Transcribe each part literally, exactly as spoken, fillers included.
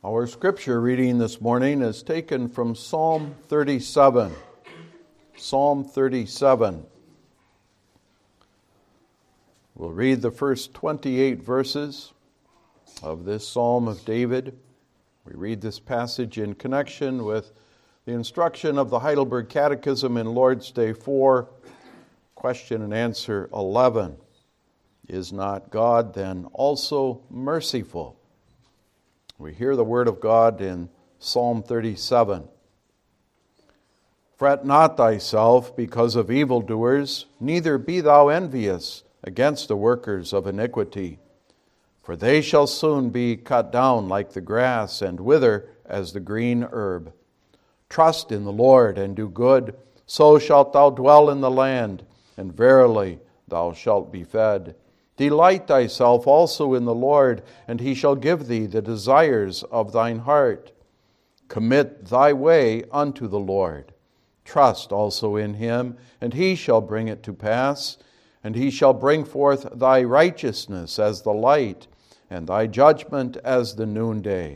Our scripture reading this morning is taken from Psalm thirty-seven. Psalm thirty-seven. We'll read the first twenty-eight verses of this Psalm of David. We read this passage in connection with the instruction of the Heidelberg Catechism in Lord's Day four, question and answer eleven. Is not God then also merciful? We hear the word of God in Psalm thirty-seven. Fret not thyself because of evildoers, neither be thou envious against the workers of iniquity. For they shall soon be cut down like the grass, and wither as the green herb. Trust in the Lord, and do good, so shalt thou dwell in the land, and verily thou shalt be fed. Delight thyself also in the Lord, and he shall give thee the desires of thine heart. Commit thy way unto the Lord. Trust also in him, and he shall bring it to pass. And he shall bring forth thy righteousness as the light, and thy judgment as the noonday.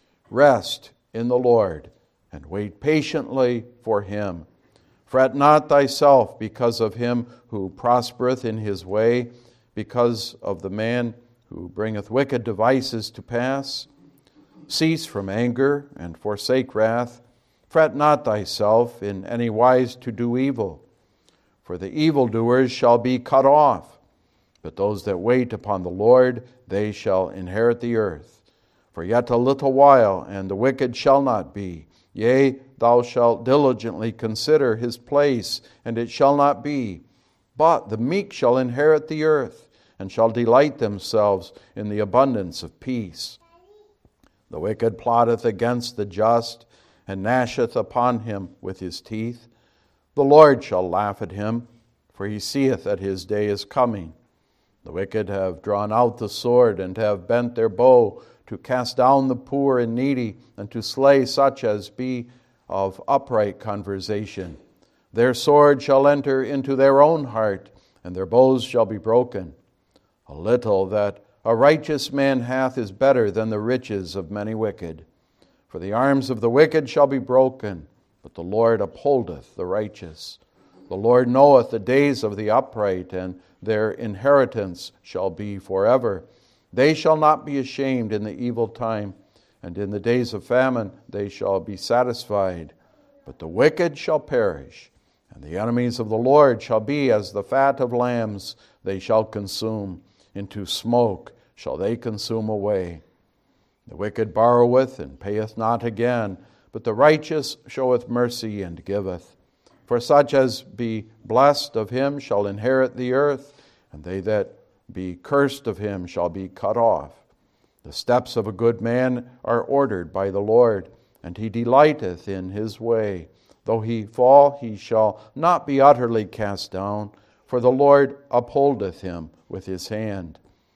Rest in the Lord, and wait patiently for him. Fret not thyself because of him who prospereth in his way, because of the man who bringeth wicked devices to pass. Cease from anger and forsake wrath. Fret not thyself in any wise to do evil, for the evildoers shall be cut off. But those that wait upon the Lord, they shall inherit the earth. For yet a little while, and the wicked shall not be. Yea, thou shalt diligently consider his place, and it shall not be. But the meek shall inherit the earth, and shall delight themselves in the abundance of peace. The wicked plotteth against the just, and gnasheth upon him with his teeth. The Lord shall laugh at him, for he seeth that his day is coming. The wicked have drawn out the sword, and have bent their bow, to cast down the poor and needy, and to slay such as be of upright conversation. Their sword shall enter into their own heart, and their bows shall be broken. A little that a righteous man hath is better than the riches of many wicked. For the arms of the wicked shall be broken, but the Lord upholdeth the righteous. The Lord knoweth the days of the upright, and their inheritance shall be forever. They shall not be ashamed in the evil time, and in the days of famine they shall be satisfied. But the wicked shall perish, and the enemies of the Lord shall be as the fat of lambs. They shall consume. Into smoke shall they consume away. The wicked borroweth and payeth not again, but the righteous showeth mercy and giveth. For such as be blessed of him shall inherit the earth, and they that be cursed of him shall be cut off. The steps of a good man are ordered by the Lord, and he delighteth in his way. Though he fall, he shall not be utterly cast down, for the Lord upholdeth him with his hand.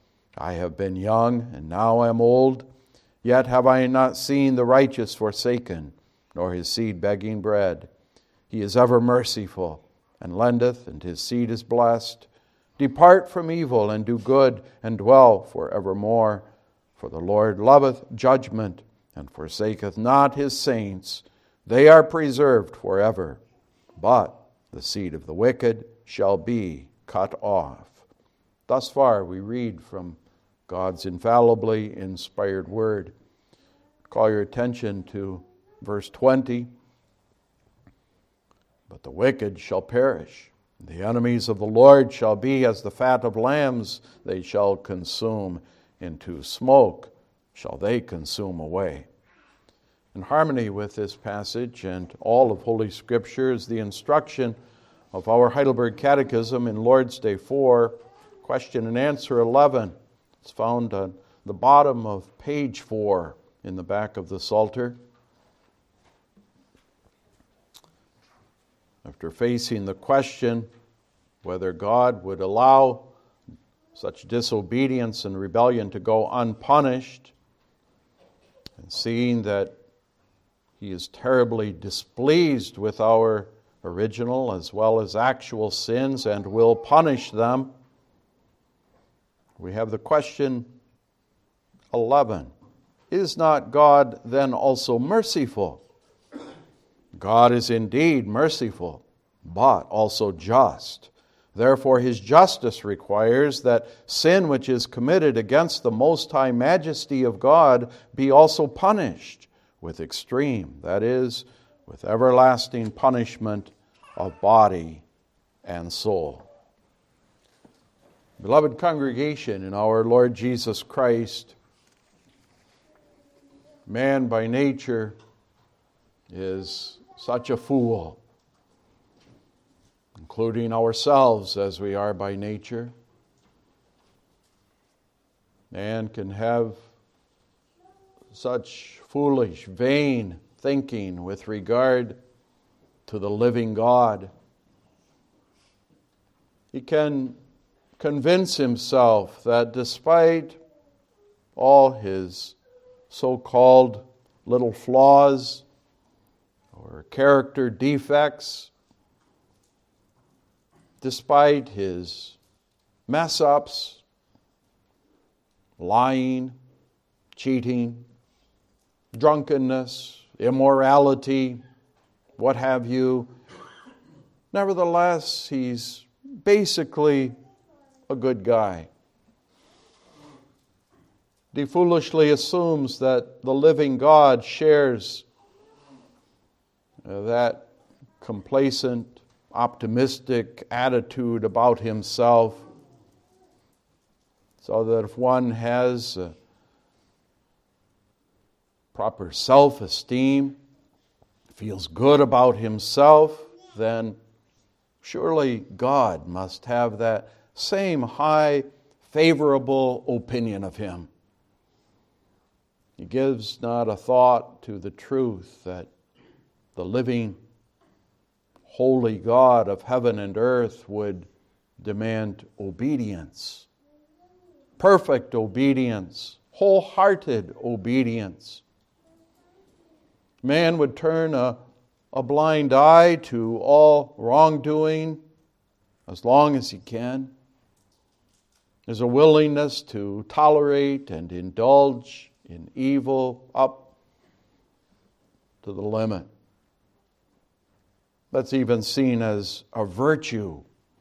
I have been young, and now am old, yet have I not seen the righteous forsaken, nor his seed begging bread. He is ever merciful, and lendeth, and his seed is blessed. Depart from evil, and do good, and dwell for evermore. For the Lord loveth judgment, and forsaketh not his saints. They are preserved forever. But the seed of the wicked shall be cut off. Thus far we read from God's infallibly inspired word. Call your attention to verse twenty. But the wicked shall perish. The enemies of the Lord shall be as the fat of lambs. They shall consume. Into smoke shall they consume away. In harmony with this passage and all of Holy Scripture is the instruction of our Heidelberg Catechism in Lord's Day four, question and answer eleven. It's found on the bottom of page four in the back of the Psalter. After facing the question whether God would allow such disobedience and rebellion to go unpunished, and seeing that he is terribly displeased with our original as well as actual sins and will punish them, we have the question eleven. is not God then also merciful? God is indeed merciful, but also just. Therefore, his justice requires that sin which is committed against the Most High Majesty of God be also punished with extreme, that is, with everlasting punishment of body and soul. Beloved congregation in our Lord Jesus Christ, man by nature is such a fool, including ourselves as we are by nature. Man can have such foolish, vain thinking with regard to the living God. He can convince himself that despite all his so-called little flaws or character defects, despite his mess-ups, lying, cheating, drunkenness, immorality, what have you, nevertheless, he's basically a good guy. He foolishly assumes that the living God shares uh, that complacent, optimistic attitude about himself, so that if one has uh, proper self-esteem, feels good about himself, then surely God must have that same high, favorable opinion of him. He gives not a thought to the truth that the living, holy God of heaven and earth would demand obedience, perfect obedience, wholehearted obedience. Man would turn a, a blind eye to all wrongdoing as long as he can. There's a willingness to tolerate and indulge in evil up to the limit. That's even seen as a virtue,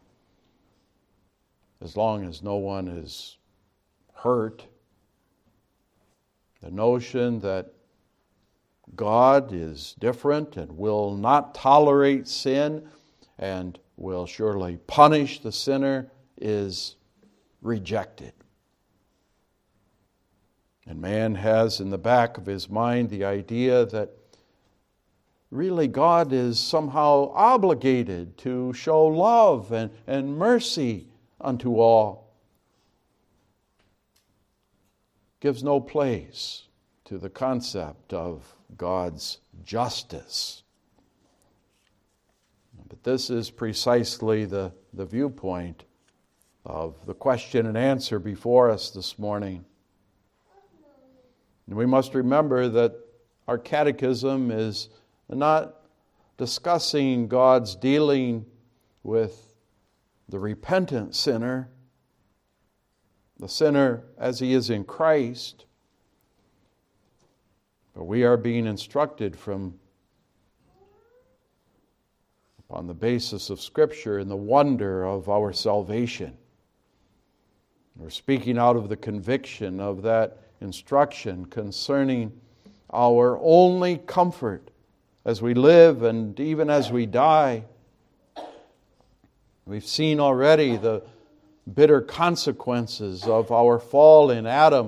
as long as no one is hurt. The notion that God is different and will not tolerate sin and will surely punish the sinner is rejected. And man has in the back of his mind the idea that really God is somehow obligated to show love and, and mercy unto all. Gives no place to the concept of God's justice. But this is precisely the, the viewpoint of the question and answer before us this morning. And we must remember that our catechism is not discussing God's dealing with the repentant sinner, the sinner as he is in Christ, but we are being instructed from upon the basis of Scripture in the wonder of our salvation. We're speaking out of the conviction of that instruction concerning our only comfort as we live and even as we die. We've seen already the bitter consequences of our fall in Adam,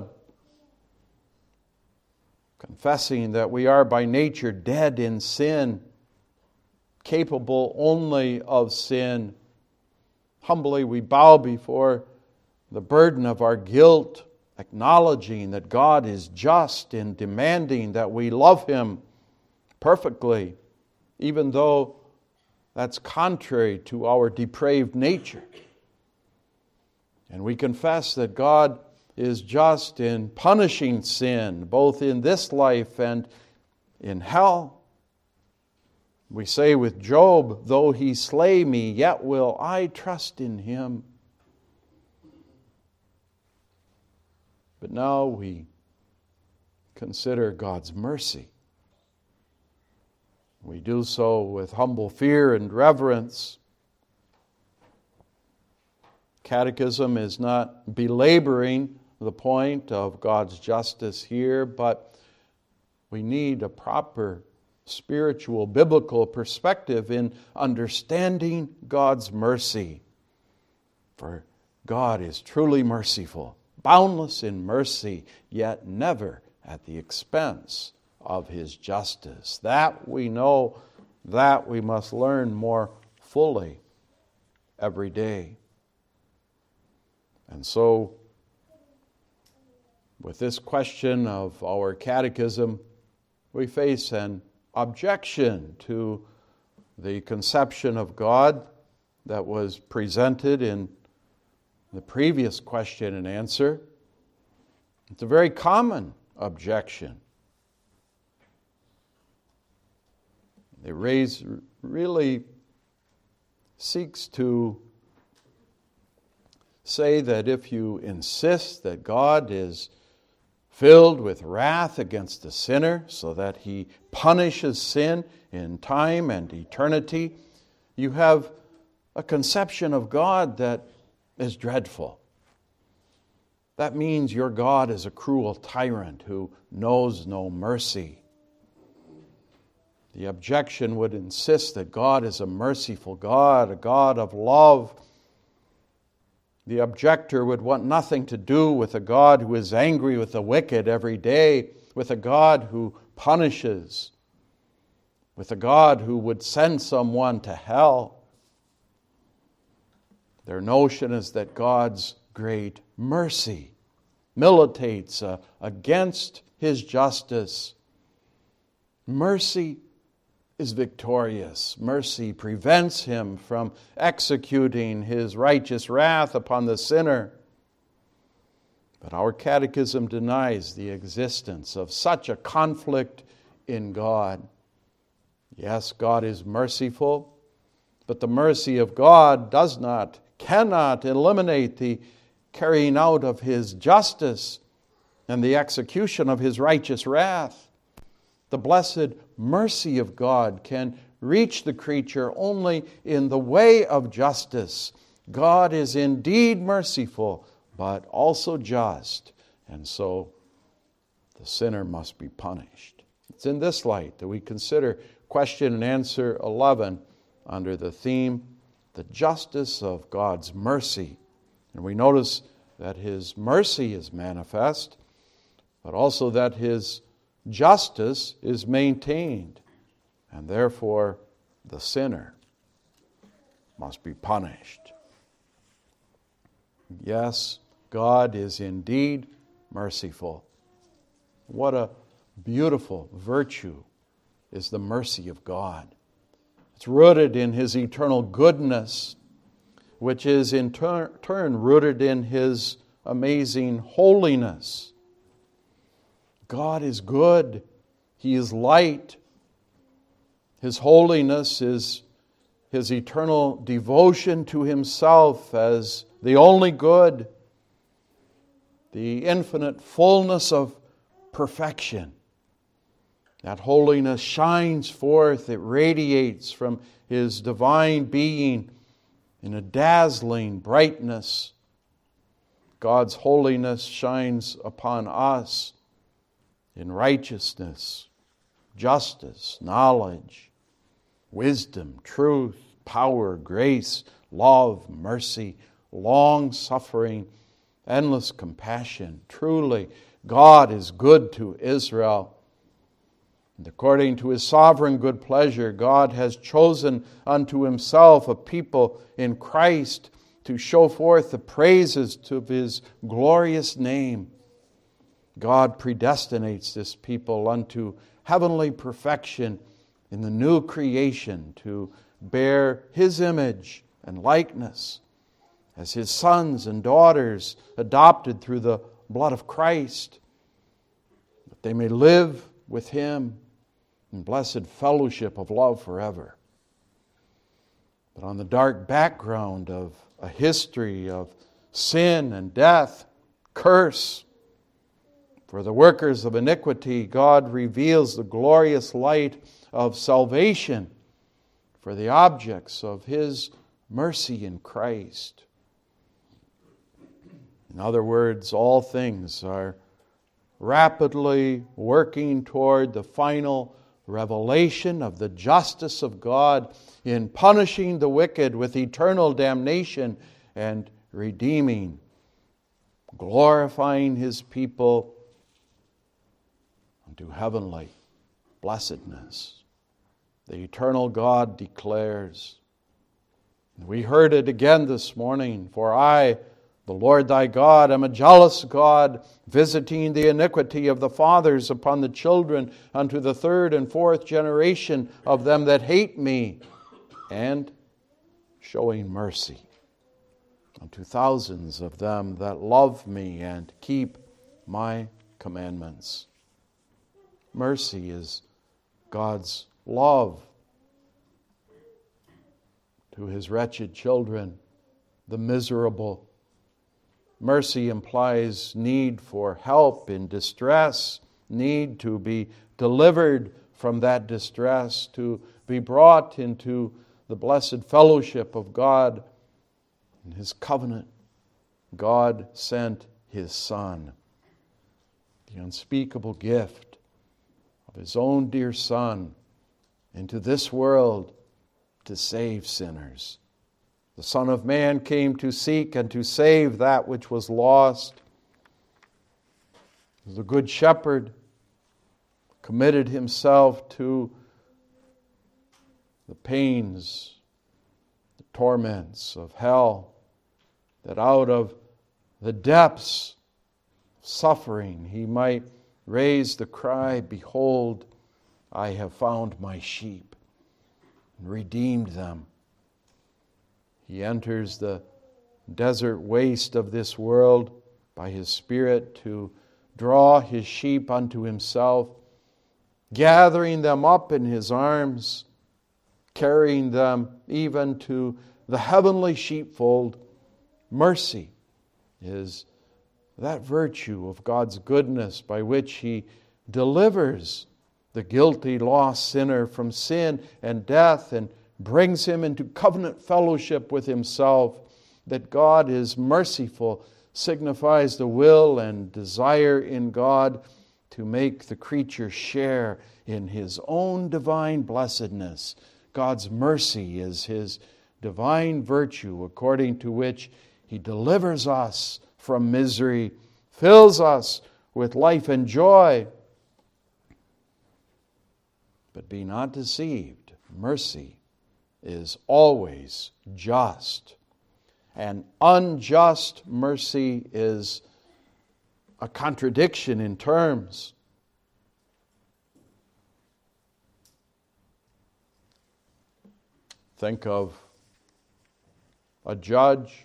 confessing that we are by nature dead in sin, capable only of sin. Humbly we bow before the burden of our guilt, acknowledging that God is just in demanding that we love Him perfectly, even though that's contrary to our depraved nature. And we confess that God is just in punishing sin, both in this life and in hell. We say with Job, though he slay me, yet will I trust in Him. But now we consider God's mercy. We do so with humble fear and reverence. Catechism is not belaboring the point of God's justice here, but we need a proper spiritual, biblical perspective in understanding God's mercy. For God is truly merciful, boundless in mercy, yet never at the expense of His justice. That we know, that we must learn more fully every day. And so, with this question of our catechism, we face an objection to the conception of God that was presented in the previous question and answer. It's a very common objection. It raise, really seeks to say that if you insist that God is filled with wrath against the sinner so that He punishes sin in time and eternity, you have a conception of God that is dreadful. That means your God is a cruel tyrant who knows no mercy. The objection would insist that God is a merciful God, a God of love. The objector would want nothing to do with a God who is angry with the wicked every day, with a God who punishes, with a God who would send someone to hell. Their notion is that God's great mercy militates uh, against His justice. Mercy is victorious. Mercy prevents Him from executing His righteous wrath upon the sinner. But our catechism denies the existence of such a conflict in God. Yes, God is merciful, but the mercy of God does not, cannot eliminate the carrying out of His justice and the execution of His righteous wrath. The blessed mercy of God can reach the creature only in the way of justice. God is indeed merciful, but also just, and so the sinner must be punished. It's in this light that we consider question and answer eleven under the theme, the justice of God's mercy. And we notice that His mercy is manifest, but also that His justice is maintained, and therefore the sinner must be punished. Yes, God is indeed merciful. What a beautiful virtue is the mercy of God. It's rooted in His eternal goodness, which is in turn, turn rooted in His amazing holiness. God is good. He is light. His holiness is His eternal devotion to Himself as the only good, the infinite fullness of perfection. That holiness shines forth, it radiates from His divine being in a dazzling brightness. God's holiness shines upon us in righteousness, justice, knowledge, wisdom, truth, power, grace, love, mercy, long-suffering, endless compassion. Truly, God is good to Israel. And according to His sovereign good pleasure, God has chosen unto Himself a people in Christ to show forth the praises of His glorious name. God predestinates this people unto heavenly perfection in the new creation to bear His image and likeness as His sons and daughters adopted through the blood of Christ, that they may live with Him in blessed fellowship of love forever. But on the dark background of a history of sin and death, curse, For the workers of iniquity, God reveals the glorious light of salvation for the objects of His mercy in Christ. In other words, all things are rapidly working toward the final revelation of the justice of God in punishing the wicked with eternal damnation and redeeming, glorifying His people unto heavenly blessedness. The eternal God declares, we heard it again this morning, for I, the Lord thy God, am a jealous God, visiting the iniquity of the fathers upon the children unto the third and fourth generation of them that hate me, and showing mercy unto thousands of them that love me and keep my commandments. Mercy is God's love to His wretched children, the miserable. Mercy implies need for help in distress, need to be delivered from that distress, to be brought into the blessed fellowship of God and His covenant. God sent His Son, the unspeakable gift of His own dear Son, into this world to save sinners. The Son of Man came to seek and to save that which was lost. The Good Shepherd committed Himself to the pains, the torments of hell, that out of the depths of suffering He might raise the cry, behold, I have found my sheep and redeemed them. He enters the desert waste of this world by His Spirit to draw His sheep unto Himself, gathering them up in His arms, carrying them even to the heavenly sheepfold. Mercy is that virtue of God's goodness by which He delivers the guilty, lost sinner from sin and death and brings him into covenant fellowship with Himself. That God is merciful signifies the will and desire in God to make the creature share in His own divine blessedness. God's mercy is His divine virtue, according to which He delivers us from misery, fills us with life and joy. But be not deceived. Mercy is always just. And unjust mercy is a contradiction in terms. Think of a judge.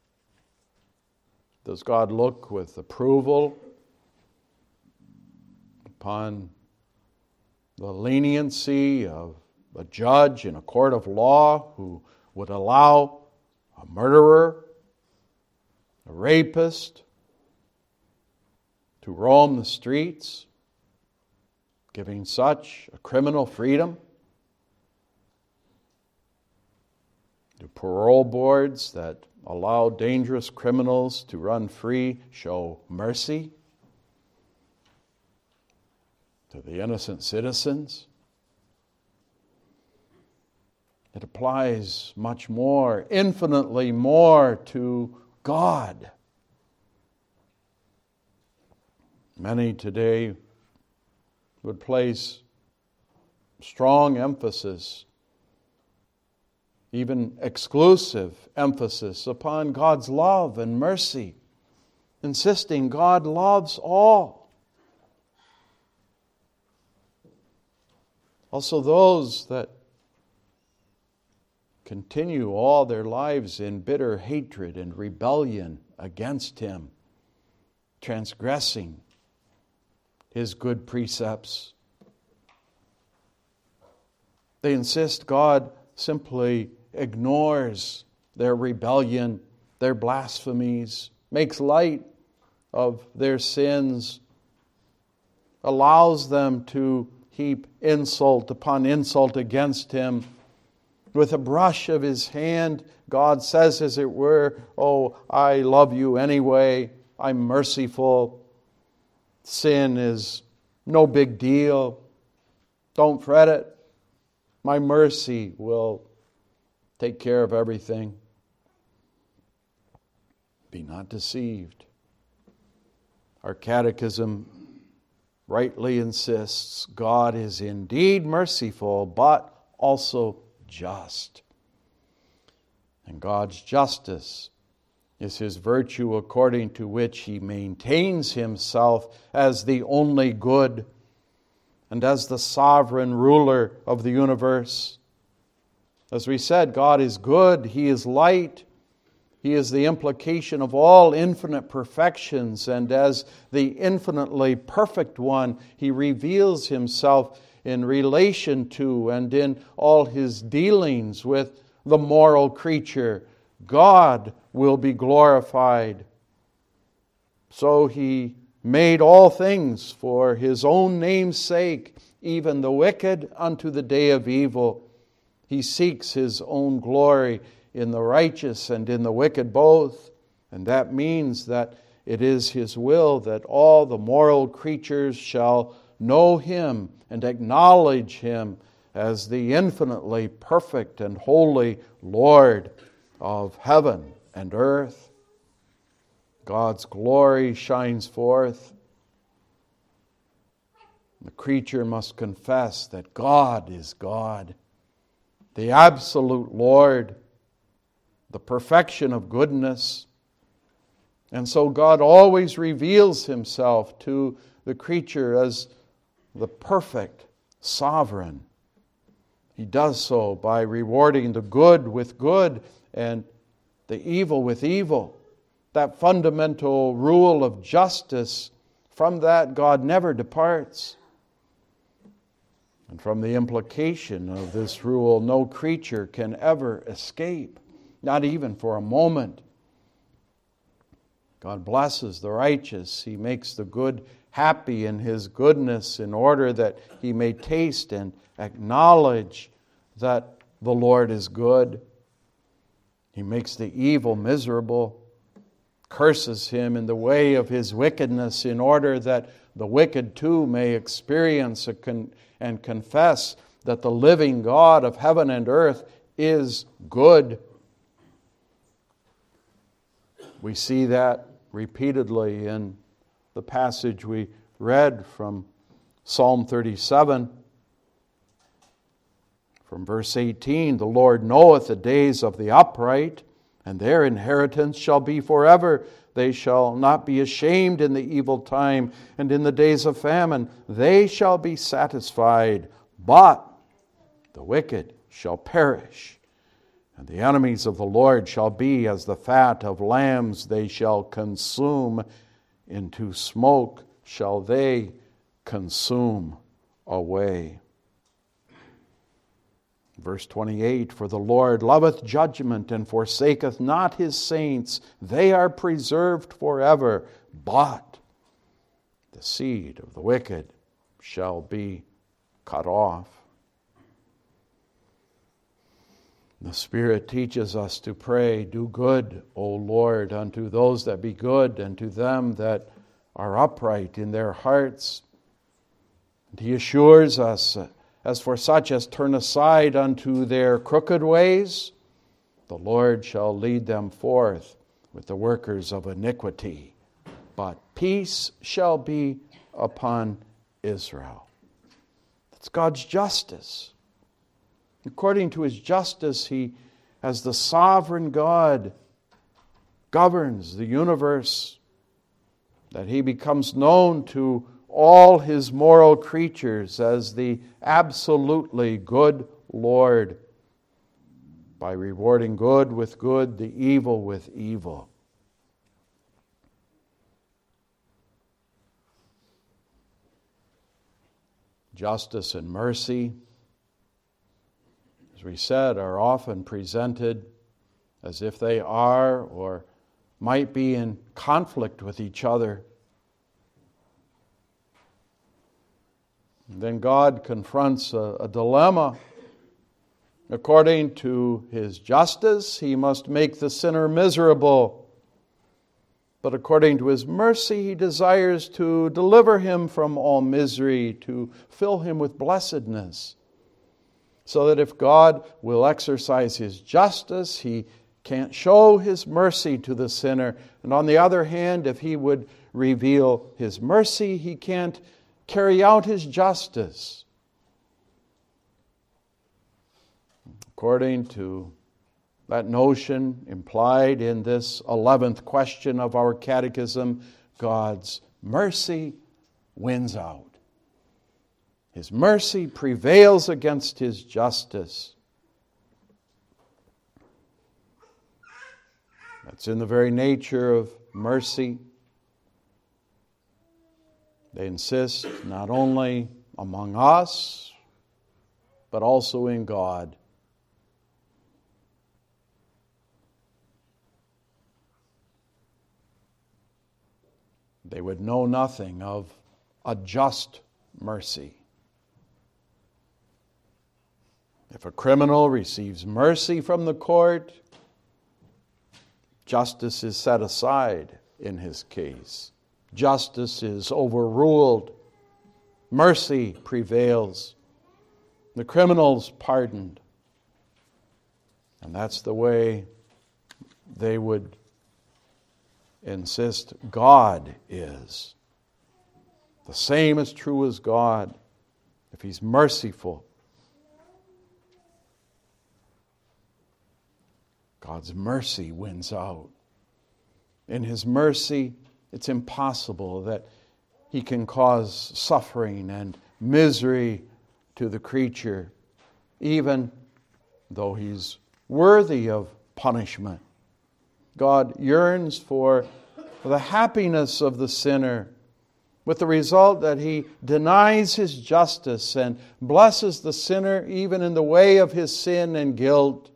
Does God look with approval upon the leniency of a judge in a court of law who would allow a murderer, a rapist to roam the streets, giving such a criminal freedom? Do parole boards that allow dangerous criminals to run free show mercy to the innocent citizens? It applies much more, infinitely more to God. Many today would place strong emphasis, even exclusive emphasis, upon God's love and mercy, insisting God loves all. Also those that continue all their lives in bitter hatred and rebellion against Him, transgressing His good precepts. They insist God simply ignores their rebellion, their blasphemies, makes light of their sins, allows them to heap insult upon insult against him. With a brush of his hand, God says, as it were, "Oh, I love you anyway. I'm merciful. Sin is no big deal. Don't fret it. My mercy will take care of everything." Be not deceived. Our catechism rightly insists God is indeed merciful, but also just. And God's justice is His virtue according to which He maintains Himself as the only good and as the sovereign ruler of the universe. As we said, God is good, He is light, He is the implication of all infinite perfections, and as the infinitely perfect one, He reveals Himself in relation to and in all His dealings with the moral creature. God will be glorified. So He made all things for His own name's sake, even the wicked unto the day of evil. He seeks His own glory in the righteous and in the wicked both. And that means that it is His will that all the moral creatures shall know Him and acknowledge Him as the infinitely perfect and holy Lord of heaven and earth. God's glory shines forth. The creature must confess that God is God, the absolute Lord, the perfection of goodness. And so God always reveals Himself to the creature as the perfect sovereign. He does so by rewarding the good with good and the evil with evil. That fundamental rule of justice, from that God never departs. And from the implication of this rule, no creature can ever escape, not even for a moment. God blesses the righteous. He makes the good happy in His goodness in order that he may taste and acknowledge that the Lord is good. He makes the evil miserable, curses him in the way of his wickedness in order that the wicked too may experience and confess that the living God of heaven and earth is good. We see that repeatedly in the passage we read from Psalm thirty-seven. From verse eighteen, "The Lord knoweth the days of the upright, and their inheritance shall be forever. They shall not be ashamed in the evil time, and in the days of famine they shall be satisfied. But the wicked shall perish, and the enemies of the Lord shall be as the fat of lambs. They shall consume, into smoke shall they consume away." Verse twenty-eight, "For the Lord loveth judgment, and forsaketh not His saints. They are preserved forever. But the seed of the wicked shall be cut off." The Spirit teaches us to pray, "Do good, O Lord, unto those that be good, and to them that are upright in their hearts." And He assures us, "As for such as turn aside unto their crooked ways, the Lord shall lead them forth with the workers of iniquity. But peace shall be upon Israel." That's God's justice. According to His justice, He, as the sovereign God, governs the universe, that He becomes known to all His moral creatures as the absolutely good Lord, by rewarding good with good, the evil with evil. Justice and mercy, as we said, are often presented as if they are or might be in conflict with each other. Then God confronts a, a dilemma. According to his justice, he must make the sinner miserable. But according to his mercy, he desires to deliver him from all misery, to fill him with blessedness. So that if God will exercise his justice, he can't show his mercy to the sinner. And on the other hand, if he would reveal his mercy, he can't carry out his justice. According to that notion implied in this eleventh question of our catechism, God's mercy wins out. His mercy prevails against his justice. That's in the very nature of mercy. They insist not only among us, but also in God. They would know nothing of a just mercy. If a criminal receives mercy from the court, justice is set aside in his case. Justice is overruled. Mercy prevails. The criminal's pardoned. And that's the way they would insist God is. The same is true as God. If he's merciful, God's mercy wins out. In his mercy, it's impossible that he can cause suffering and misery to the creature, even though he's worthy of punishment. God yearns for the happiness of the sinner, with the result that he denies his justice and blesses the sinner even in the way of his sin and guilt.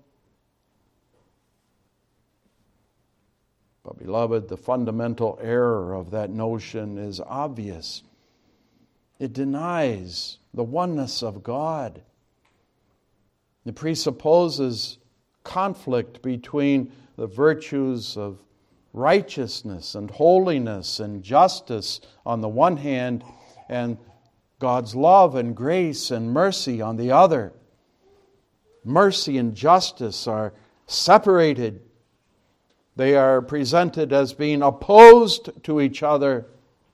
But beloved, the fundamental error of that notion is obvious. It denies the oneness of God. It presupposes conflict between the virtues of righteousness and holiness and justice on the one hand, and God's love and grace and mercy on the other. Mercy and justice are separated. They are presented as being opposed to each other.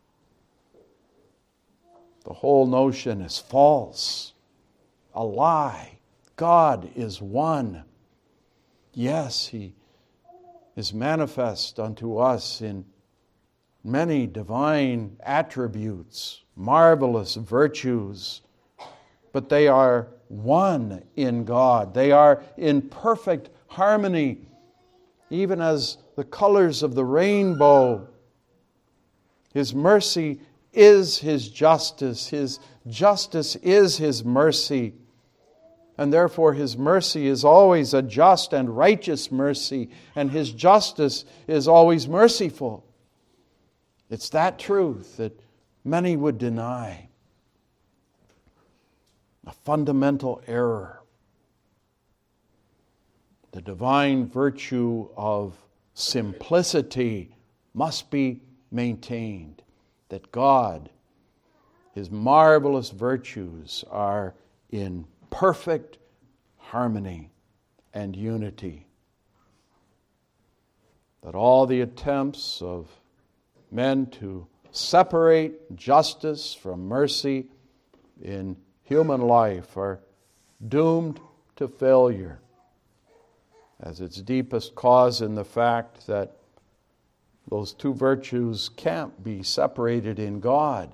The whole notion is false, a lie. God is one. Yes, He is manifest unto us in many divine attributes, marvelous virtues, but they are one in God. They are in perfect harmony, even as the colors of the rainbow. His mercy is His justice. His justice is His mercy. And therefore His mercy is always a just and righteous mercy, and His justice is always merciful. It's that truth that many would deny. A fundamental error. The divine virtue of simplicity must be maintained. That God, His marvelous virtues are in perfect harmony and unity. That all the attempts of men to separate justice from mercy in human life are doomed to failure, as its deepest cause in the fact that those two virtues can't be separated in God.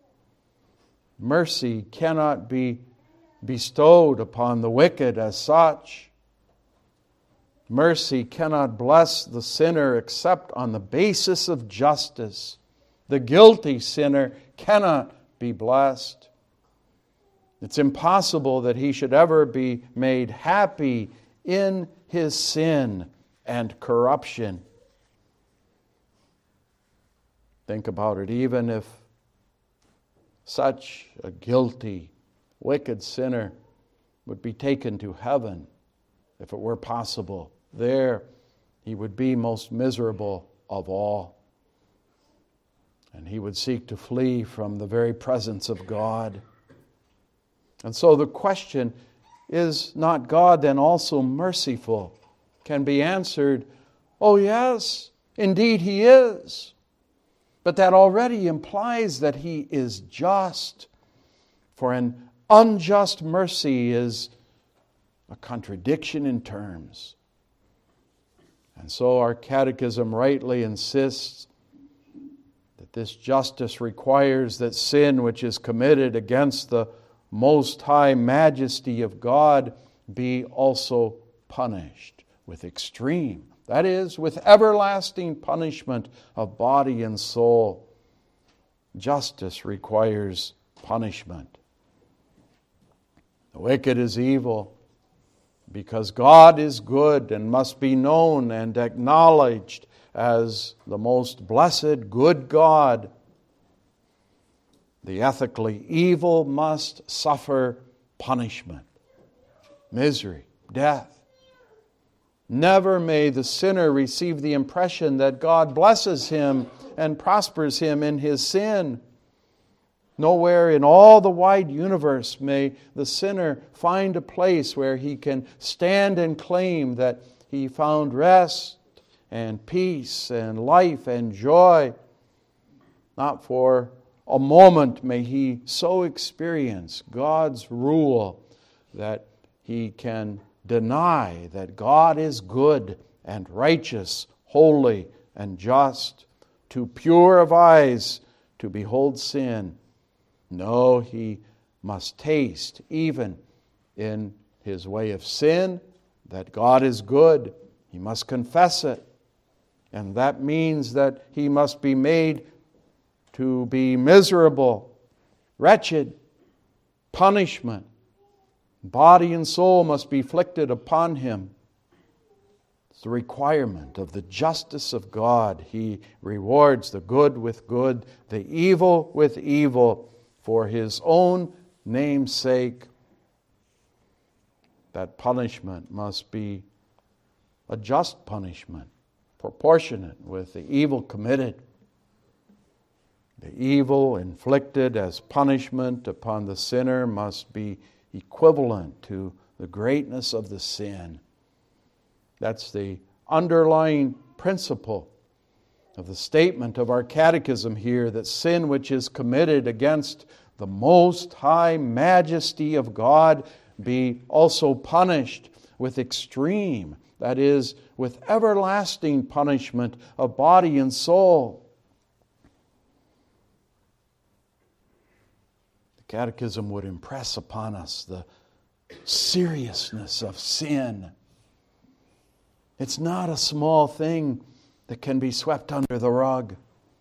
Mercy cannot be bestowed upon the wicked as such. Mercy cannot bless the sinner except on the basis of justice. The guilty sinner cannot be blessed. It's impossible that he should ever be made happy in his sin and corruption. Think about it. Even if such a guilty, wicked sinner would be taken to heaven if it were possible. There he would be most miserable of all. And he would seek to flee from the very presence of God. And so the question, is not God then also merciful, can be answered, oh yes, indeed he is. But that already implies that he is just. For an unjust mercy is a contradiction in terms. And so our catechism rightly insists that this justice requires that sin which is committed against the most high majesty of God be also punished with extreme, that is, with everlasting punishment of body and soul. Justice requires punishment. The wicked is evil because God is good and must be known and acknowledged as the most blessed, good God. The ethically evil must suffer punishment, misery, death. Never may the sinner receive the impression that God blesses him and prospers him in his sin. Nowhere in all the wide universe may the sinner find a place where he can stand and claim that he found rest and peace and life and joy. Not for a moment may he so experience God's rule that he can deny that God is good and righteous, holy and just, too pure of eyes to behold sin. No, he must taste, even in his way of sin, that God is good. He must confess it. And that means that he must be made to be miserable, wretched, punishment. Body and soul must be inflicted upon him. It's the requirement of the justice of God. He rewards the good with good, the evil with evil, for his own name's sake. That punishment must be a just punishment, proportionate with the evil committed. The evil inflicted as punishment upon the sinner must be equivalent to the greatness of the sin. That's the underlying principle of the statement of our catechism here, that sin which is committed against the most high majesty of God be also punished with extreme, that is, with everlasting punishment of body and soul. The Catechism would impress upon us the seriousness of sin. It's not a small thing that can be swept under the rug.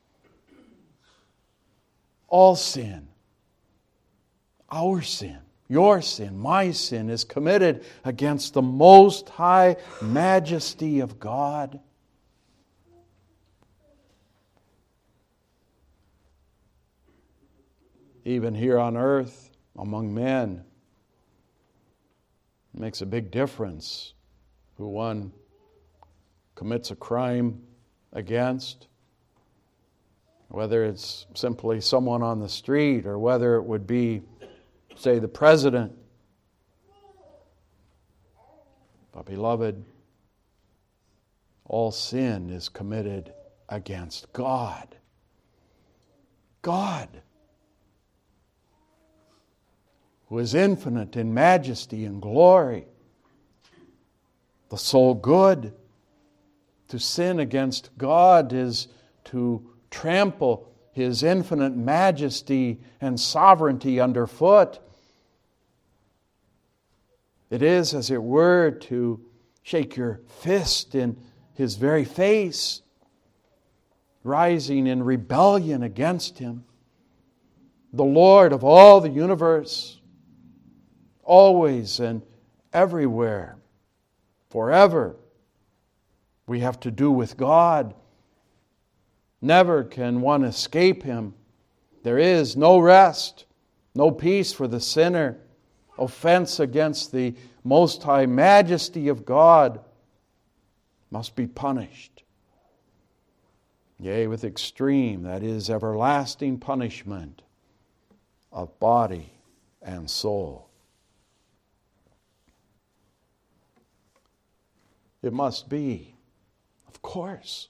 All sin, our sin, your sin, my sin, is committed against the most high majesty of God. Even here on earth, among men, it makes a big difference who one commits a crime against, whether it's simply someone on the street or whether it would be, say, the president. But beloved, all sin is committed against God. God, who is infinite in majesty and glory, the sole good. To sin against God is to trample His infinite majesty and sovereignty underfoot. It is, as it were, to shake your fist in His very face, rising in rebellion against Him, the Lord of all the universe, always and everywhere, forever. We have to do with God. Never can one escape Him. There is no rest, no peace for the sinner. Offense against the Most High majesty of God must be punished. Yea, with extreme, that is, everlasting punishment of body and soul. It must be, of course.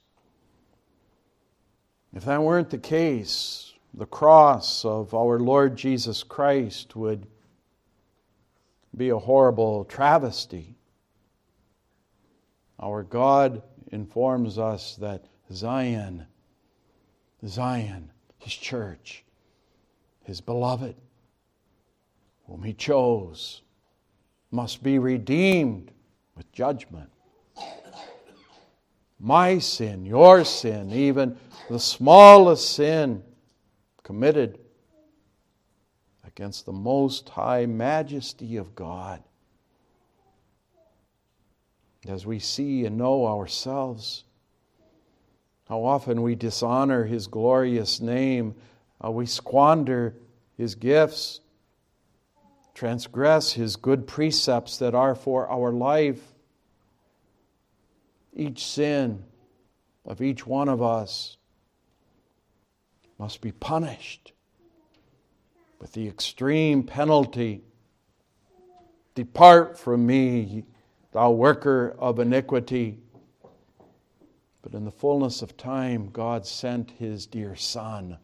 If that weren't the case, the cross of our Lord Jesus Christ would be a horrible travesty. Our God informs us that Zion, Zion, His church, His beloved, whom He chose, must be redeemed with judgment. My sin, your sin, even the smallest sin committed against the Most High majesty of God. As we see and know ourselves, how often we dishonor His glorious name, how we squander His gifts, transgress His good precepts that are for our life. Each sin of each one of us must be punished with the extreme penalty. Depart from me, thou worker of iniquity. But in the fullness of time, God sent His dear Son,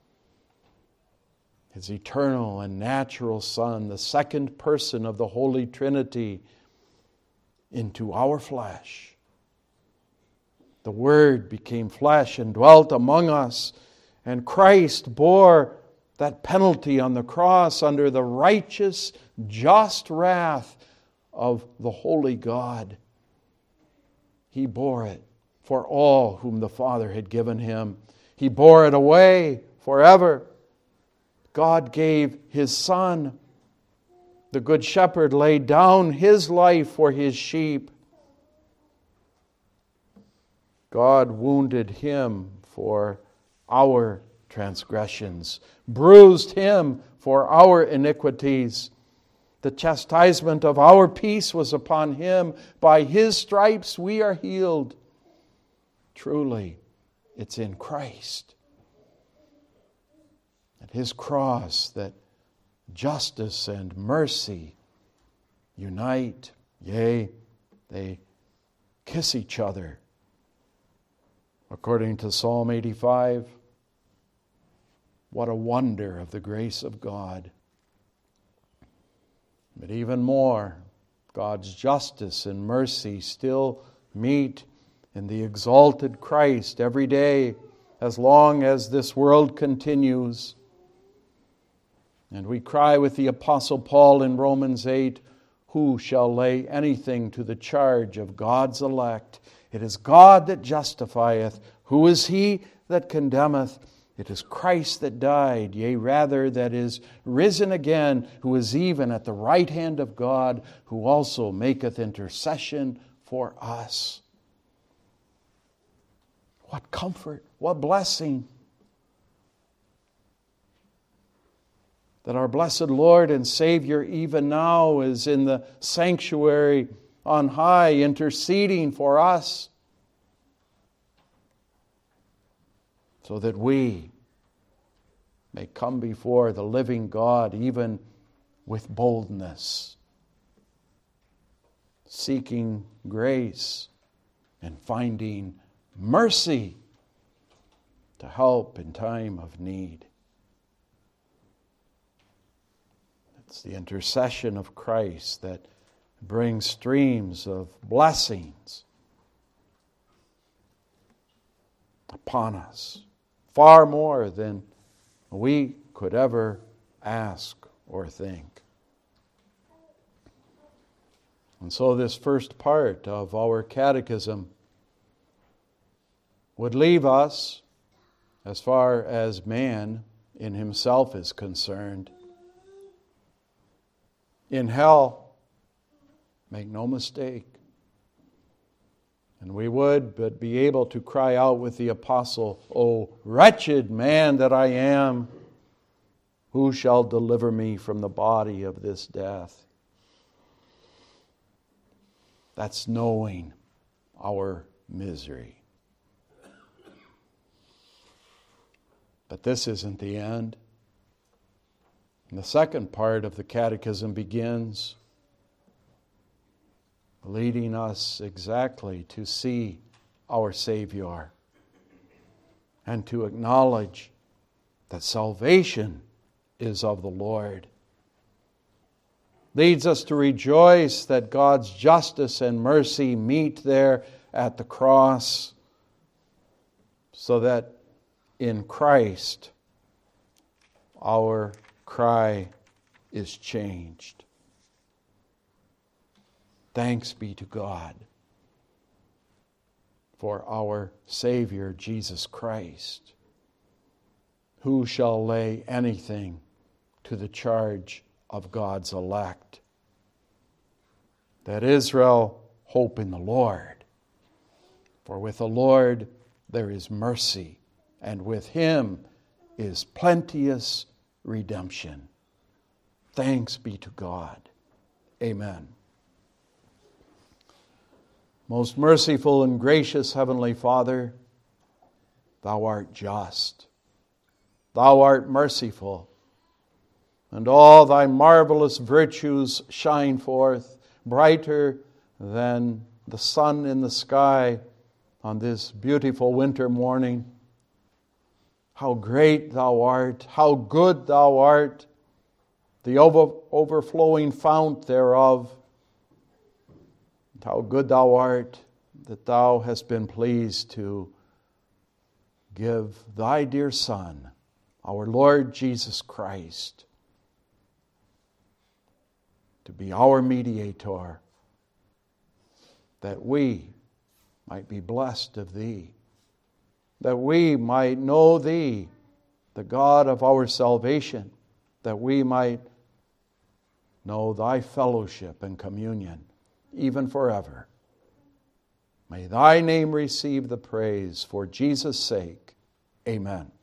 His eternal and natural Son, the second person of the Holy Trinity, into our flesh. The Word became flesh and dwelt among us, and Christ bore that penalty on the cross under the righteous, just wrath of the holy God. He bore it for all whom the Father had given Him. He bore it away forever. God gave His Son. The Good Shepherd laid down His life for His sheep. God wounded Him for our transgressions, bruised Him for our iniquities. The chastisement of our peace was upon Him. By His stripes we are healed. Truly, it's in Christ, at His cross, that justice and mercy unite. Yea, they kiss each other. According to Psalm eighty-five, what a wonder of the grace of God. But even more, God's justice and mercy still meet in the exalted Christ every day, as long as this world continues. And we cry with the Apostle Paul in Romans eight, who shall lay anything to the charge of God's elect? It is God that justifieth. Who is he that condemneth? It is Christ that died, yea, rather that is risen again, who is even at the right hand of God, who also maketh intercession for us. What comfort, what blessing, that our blessed Lord and Savior even now is in the sanctuary on high, interceding for us, so that we may come before the living God even with boldness, seeking grace and finding mercy to help in time of need. It's the intercession of Christ that brings streams of blessings upon us, far more than we could ever ask or think. And so this first part of our catechism would leave us, as far as man in himself is concerned, in hell. Make no mistake. And we would but be able to cry out with the apostle, O wretched man that I am, Who shall deliver me from the body of this death? That's knowing our misery. But this isn't the end. And the second part of the catechism begins leading us exactly to see our Savior and to acknowledge that salvation is of the Lord. Leads us to rejoice that God's justice and mercy meet there at the cross, so that in Christ our cry is changed. Thanks be to God for our Savior Jesus Christ. Who shall lay anything to the charge of God's elect? That Israel hope in the Lord. For with the Lord there is mercy, and with Him is plenteous redemption. Thanks be to God. Amen. Most merciful and gracious Heavenly Father, Thou art just. Thou art merciful, and all Thy marvelous virtues shine forth brighter than the sun in the sky on this beautiful winter morning. How great Thou art, how good Thou art, the over, overflowing fount thereof. And how good Thou art that Thou hast been pleased to give Thy dear Son, our Lord Jesus Christ, to be our mediator, that we might be blessed of Thee, that we might know Thee, the God of our salvation, that we might know Thy fellowship and communion, even forever. May Thy name receive the praise for Jesus' sake. Amen.